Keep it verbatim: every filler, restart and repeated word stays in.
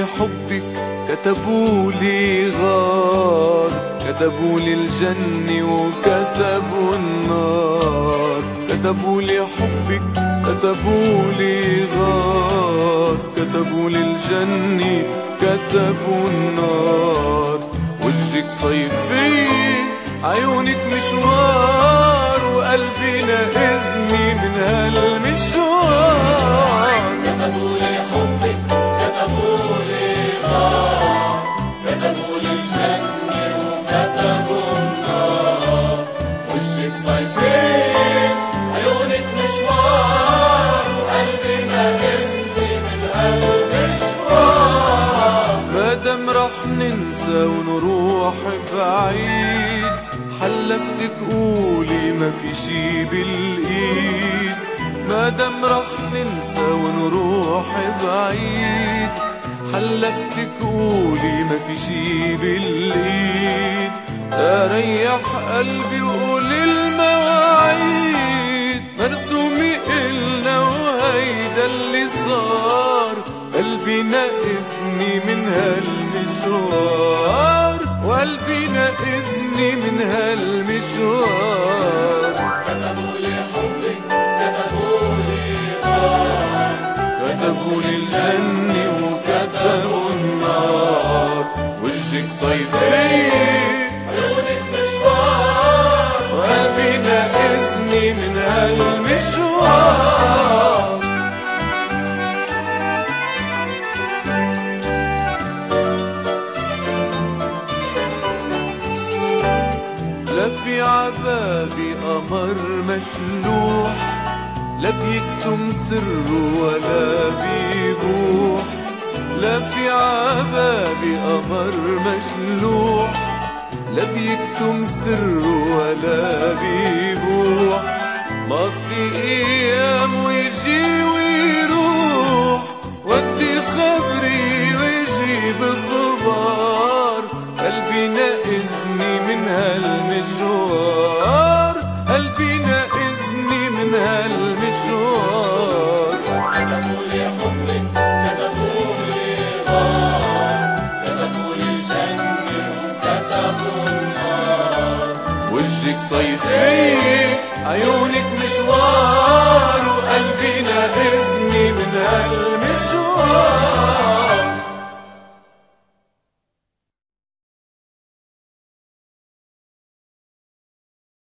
لي حبك كتبوا لي غار، كتبوا لي الجنة وكتبوا النار. كتبوا لي حبك كتبوا لي غار، كتبوا لي الجنة كتبوا النار. وجهك صيفي عيونك مشوار، وقلبي ناقزني من هالمشوار. كتبوا لي حبك كتبوا لي غار، كتبوا لي الجنة وكتبوا النار. وجهك طيبين عيونك مشوار، وقلبي ناقزني من هالمشوار. مادام رح ننسى ونروح بعيد، حلفتك قولي ما في شي بالايد. مادام رح ننسى ونروح بعيد، حلفتك قولي ما في شي بالايد. اريح قلبي وقولي المواعيد، مرسومي إلنا وهيدا اللي صار. قلبي ناقزني من هالمشوار، وقلبي ناقزني من هالمشوار. كتبوا لي حبك كتبوا لي غار، كتبوا لي الجنة وكتبوا النار. وجهك صيفي عيونك مشوار، وقلبي ناقزني من هالمشوار. لا في عبابي قمر مشلوح، لا بيكتم سره ولا بيبوح. لا في عبابي قمر مشلوح، لا بيكتم سره ولا بيبوح. ماضي ايام ويجي ويروح، ودي خبري ويجيب الغبار. قلبي ناقزني من هالمشوار، قلبي ناقزني من هالمشوار. كتبوا لي حبك كتبوا لي غار، كتبوا لي الجنة وكتبوا النار. وجهك صيفي عيونك مشوار،